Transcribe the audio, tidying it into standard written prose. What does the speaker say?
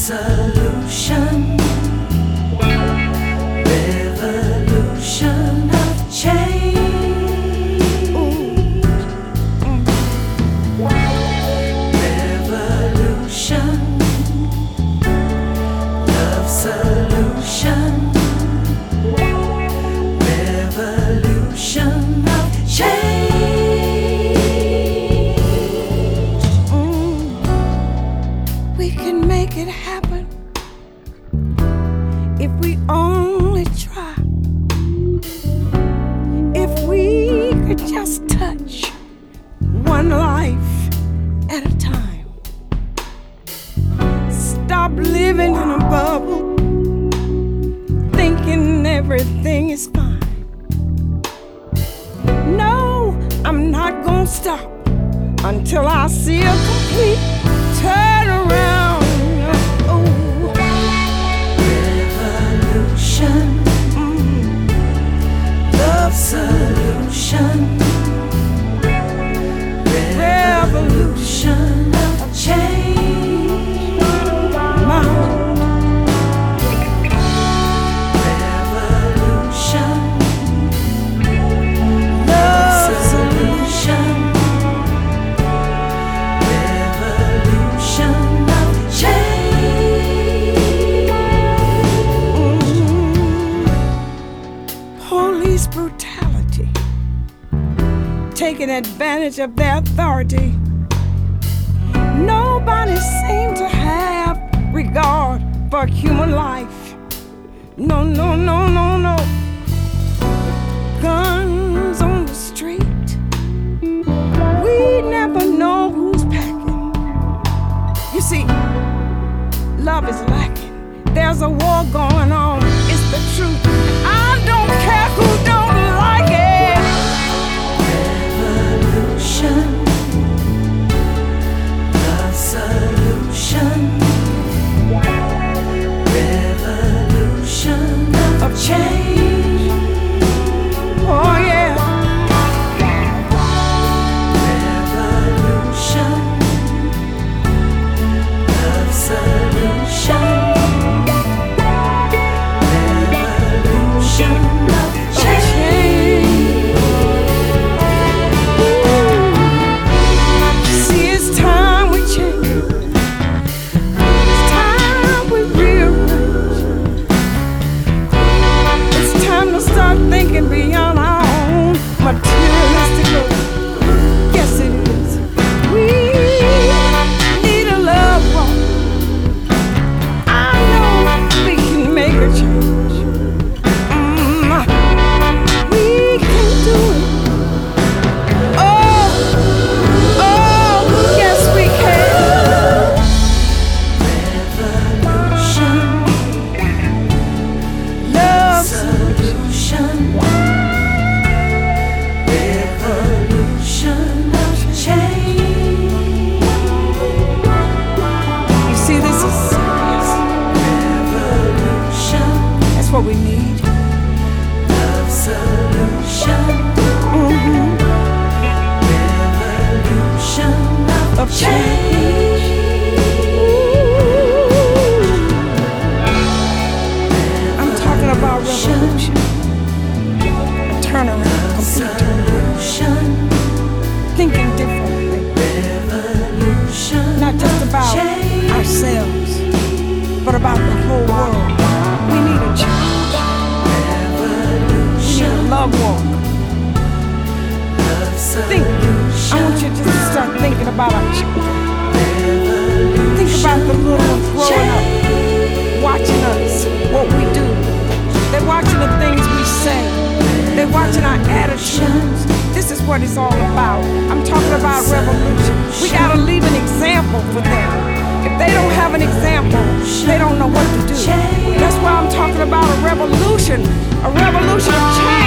solution, revolution of change. Revolution, love solution, revolution of change. We can make it happen if we only try. If we could just touch one life at a time. Stop living in a bubble, thinking everything is fine. No, I'm not gonna stop until I see a complete turnaround. Oh. Revolution, love solution, revolution of change. Revolution, love solution, revolution of change. Police brutality, taking advantage of their authority. Nobody seems to have regard for human life. No, no, no, no, no. Guns on the street. We never know who's packing. You see, love is lacking. There's a war going on. It's the truth. I don't care who don't like it. Revolution, love solution, revolution of change. Oh yeah. Revolution, love solution, revolution of change. See, it's time we change. It's time we rearrange. It's time to start thinking beyond our own materialistic goals. Yes, it is. We need a love walk. I know we can make a change. We can do it. Oh, yes we can. Revolution, Love solution, revolution of change. You see, this is serious. Revolution, That's what we need. love solution, revolution of change. I'm talking about revolution. A turnaround, complete turnaround. Solution, Thinking differently. revolution, Not just about change. ourselves, but about the whole world. We need a change. We need a love walk. Think. I want you just to start thinking about our children. Think about the little ones growing up, watching us, what we do. They're watching the things we say. They're watching our attitudes. This is what it's all about. I'm talking about revolution. We gotta leave an example for them. If they don't have an example, they don't know what to do. That's why I'm talking about a revolution of change.